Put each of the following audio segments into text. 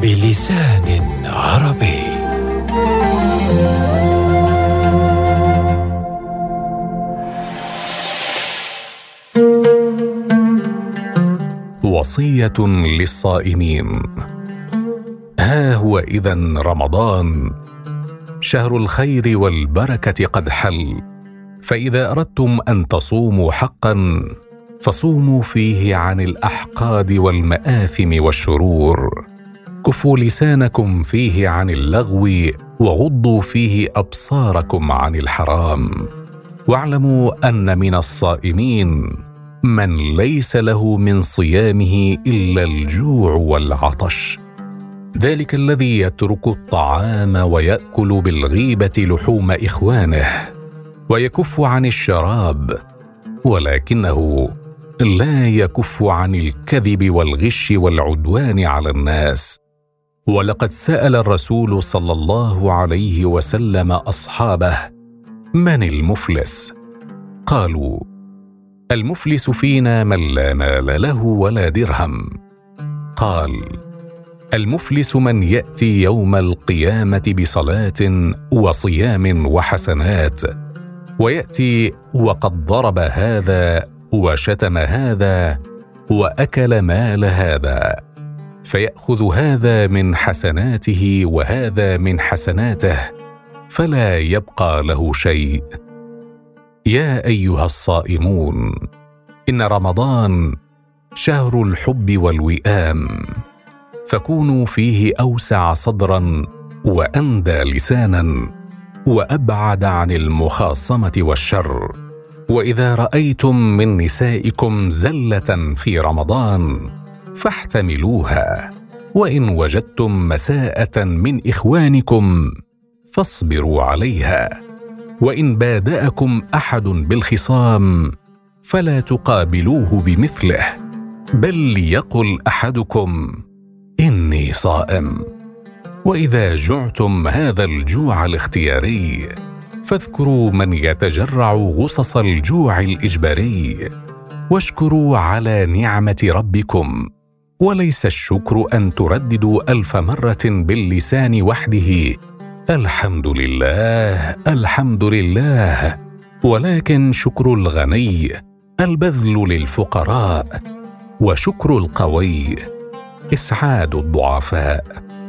بلسان عربي. وصية للصائمين. ها هو إذن رمضان، شهر الخير والبركة قد حل، فإذا أردتم أن تصوموا حقا فصوموا فيه عن الأحقاد والمآثم والشرور، كفوا لسانكم فيه عن اللغو، وغضوا فيه أبصاركم عن الحرام. واعلموا أن من الصائمين من ليس له من صيامه إلا الجوع والعطش، ذلك الذي يترك الطعام ويأكل بالغيبة لحوم إخوانه، ويكف عن الشراب، ولكنه لا يكف عن الكذب والغش والعدوان على الناس. ولقد سأل الرسول صلى الله عليه وسلم أصحابه: من المفلس؟ قالوا: المفلس فينا من لا مال له ولا درهم. قال: المفلس من يأتي يوم القيامة بصلاة وصيام وحسنات، ويأتي وقد ضرب هذا وشتم هذا وأكل مال هذا، فيأخذ هذا من حسناته وهذا من حسناته، فلا يبقى له شيء. يا أيها الصائمون، إن رمضان شهر الحب والوئام، فكونوا فيه أوسع صدرا وأندى لسانا وأبعد عن المخاصمة والشر. وإذا رأيتم من نسائكم زلة في رمضان فاحتملوها، وإن وجدتم مساءة من إخوانكم فاصبروا عليها. وإن بادأكم أحد بالخصام فلا تقابلوه بمثله، بل ليقل أحدكم: إني صائم. وإذا جعتم هذا الجوع الاختياري فاذكروا من يتجرع غصص الجوع الإجباري، واشكروا على نعمة ربكم. وليس الشكر أن ترددوا 1000 مرة باللسان وحده: الحمد لله الحمد لله، ولكن شكر الغني البذل للفقراء، وشكر القوي إسعاد الضعفاء.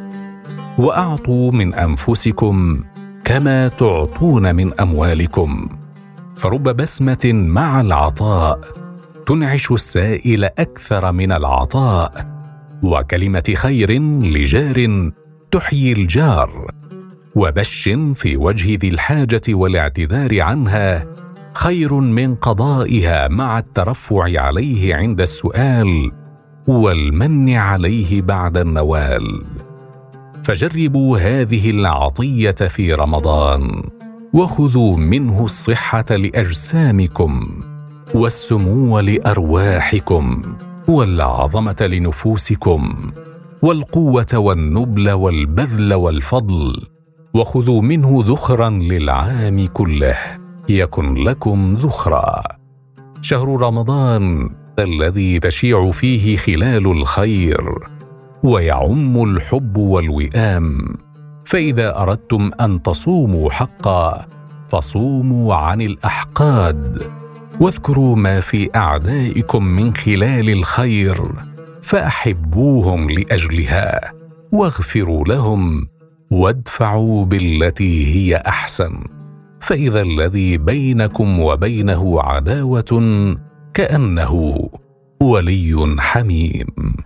وأعطوا من أنفسكم كما تعطون من أموالكم، فرب بسمة مع العطاء تنعش السائل أكثر من العطاء، وكلمة خير لجار تحيي الجار، وبش في وجه ذي الحاجة والاعتذار عنها خير من قضائها مع الترفع عليه عند السؤال والمن عليه بعد النوال. فجربوا هذه العطية في رمضان، وخذوا منه الصحة لأجسامكم، والسمو لأرواحكم، والعظمة لنفوسكم، والقوة والنبل والبذل والفضل، وخذوا منه ذخرا للعام كله يكن لكم ذخرا. شهر رمضان الذي تشيع فيه خلال الخير ويعم الحب والوئام، فإذا أردتم أن تصوموا حقا فصوموا عن الأحقاد، واذكروا ما في أعدائكم من خلال الخير فأحبوهم لأجلها، واغفروا لهم، وادفعوا بالتي هي أحسن، فإذا الذي بينكم وبينه عداوة كأنه ولي حميم.